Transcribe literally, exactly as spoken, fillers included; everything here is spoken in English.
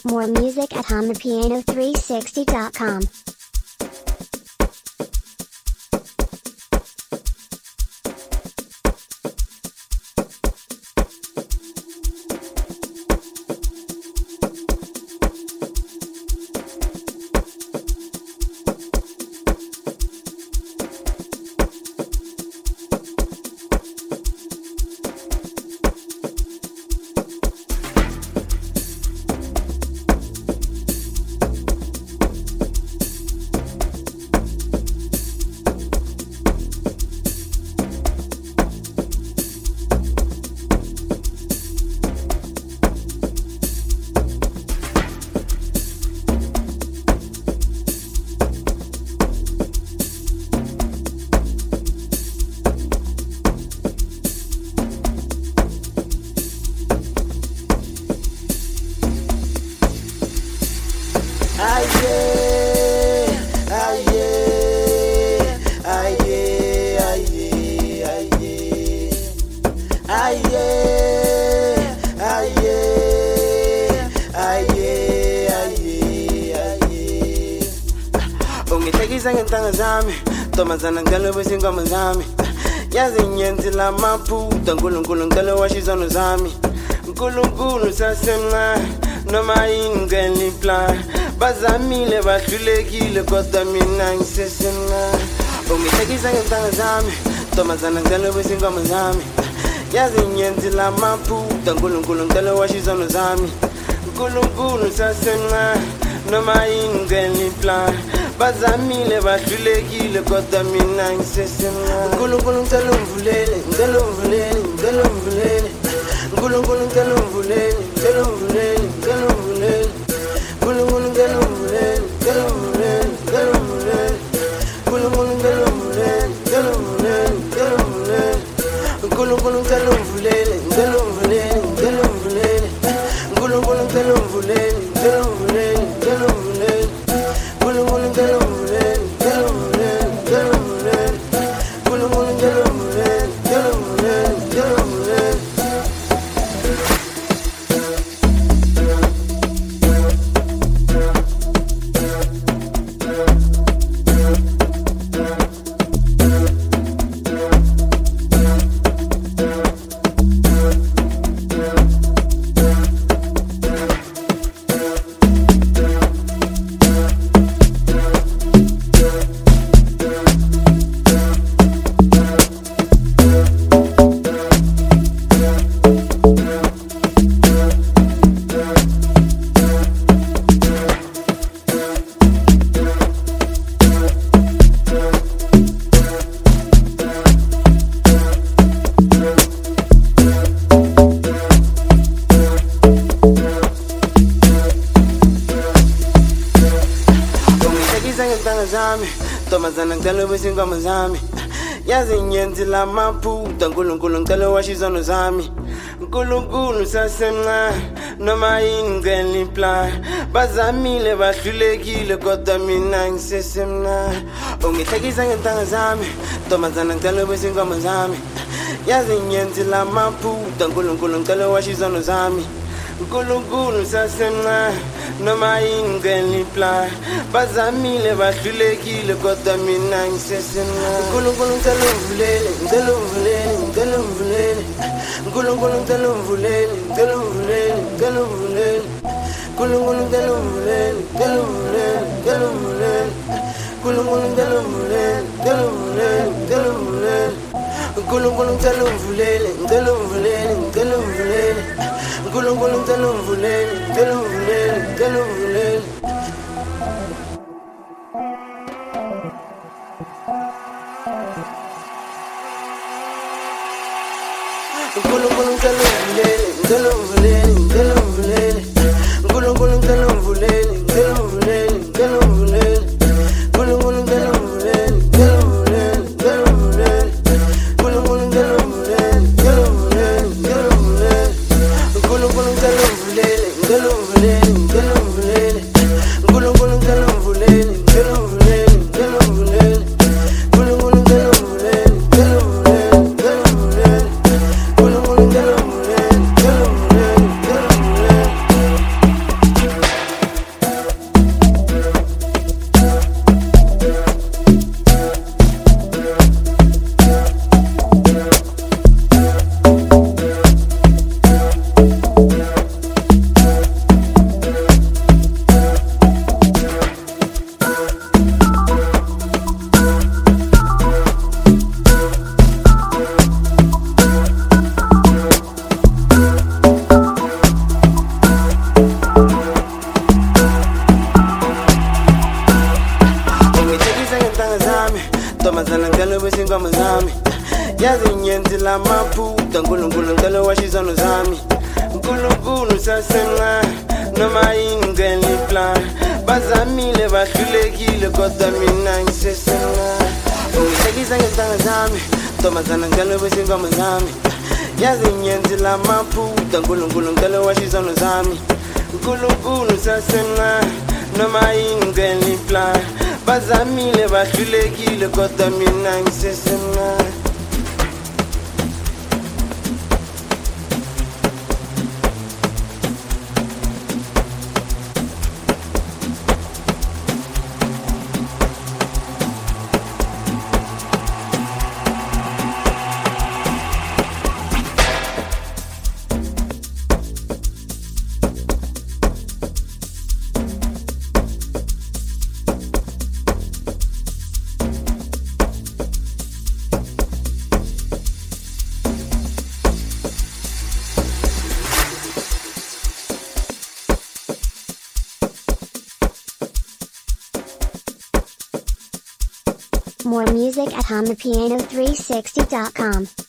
More music at hum the piano three sixty dot com. Ungithekisa ngentanga zami Ntombazana ngicela ubuyise ingoma zami Yazi ngiyenzela amaphutha uNkulunkulu ngicela uwashe izono zami uNkulunkulu sasemncane noma yini ngicela iplan Bazamile bahlulekile kodwa mina ngisesemncane Ungithekisa ngentanga zami Ntombazana ngicela ubuyise ingoma zami Yazi ngiyenzela amaphutha uNkulunkulu ngicela uwashe izono zami uNkulunkulu sasemncane noma yini ngicela iplan Bazamile bahlulekile kodwa mina ngisesemncane uNkulunkulu ngicela ungivulele ngicela ungivulele ngicela ungivulele uNkulunkulu ngicela ungivulele ngicela ungivulele ngicela ungivulele uNkulunkulu ngicela ungivulele ngicela ungivulele ngicela ungivulele uNkulunkulu ngicela ungivulele ngicela ungivulele ngicela ungivulele uNkulunkulu ngicela ungivulele ngicela ungivulele ngicela ungivulele uNkulunkulu ngicela ungivulele ngicela ungivulele ngicela ungivulele Kulungulu ngelo mulele, ngelo mulele, ngelo mulele. Kulungulu ngelo mulele, ngelo mulele, ngelo mulele. Ntombazana ngicela ubuyise ingoma zami Yazi ngiyenzela amaphutha uNkulunkulu ngicela uwashe izono zami uNkulunkulu sasemncane noma yini ngicela iplan Bazamile bahlulekile kodwa mina ngisesemncane Ungithekisa ngentanga zami Ntombazana ngicela ubuyise ingoma zami Yazi ngiyenzela amaphutha uNkulunkulu ngicela uwashe izono zami uNkulunkulu sasemncane noma yini ngicela iplan Bazamile bahlulekile kodwa mina ngisesemncane uNkulunkulu ngicela ungivulele ngicela ungivulele ngicela ungivulele uNkulunkulu ngicela ungivulele ngicela ungivulele ngicela ungivulele uNkulunkulu ngicela ungivulele ngicela ungivulele ngicela ungivulele uNkulunkulu ngicela ungivulele ngicela ungivulele ngicela ungivulele uNkulunkulu ngicela ungivulele ngicela ungivulele ngicela ungivulele uNkulunkulu ngicela ungivulele ngicela ungivulele ngicela ungivulele uNkulunkulu ngicela ungivulele ngicela ungivulele ngicela ungivulele uNkulunkulu ngicela ungivulele ngicela ungivulele ngicela ungivulele uNkulunkulu ngicela ungivulele ngicela ungivulele ngicela ungivulele uNkulunkulu ngicela ungivulele ngicela ungivulele ngicela ungivulele uNkulunkulu ngicela ungivulele ngicela ungivulele ngicela ungivulele uNkulunkulu ngicela ungivulele ngicela ungivulele ngicela ungivulele uNkulunkulu ngicela ungivulele ngicela ungivulele ngicela ungivulele uNkulunkulu ngicela ungivulele ngicela ungivulele ngicela ungivulele lamaphutha nkulunkulu ngicela washo izono zami nkulunkulu usasemncane noma yini ngicela iplan bazamile bahlulekile kodwa mina ngisesemncane ungihlekisa ngezintanga zami ntombazana ngicela bese ingoma zami yazi nyenzi lamaphutha nkulunkulu ngicela washo izono zami nkulunkulu usasemncane noma yini ngicela iplan bazamile bahlulekile kodwa mina ngisesemncane. More music at hum the piano three sixty dot com.